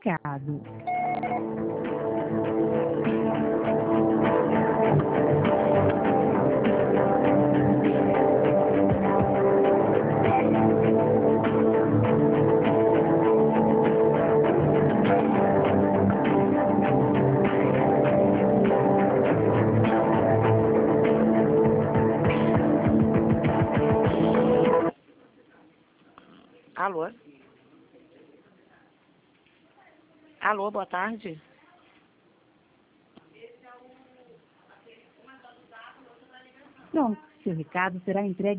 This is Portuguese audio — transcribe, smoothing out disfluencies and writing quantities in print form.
recado. Alô? Alô, boa tarde. Pronto, seu recado será entregue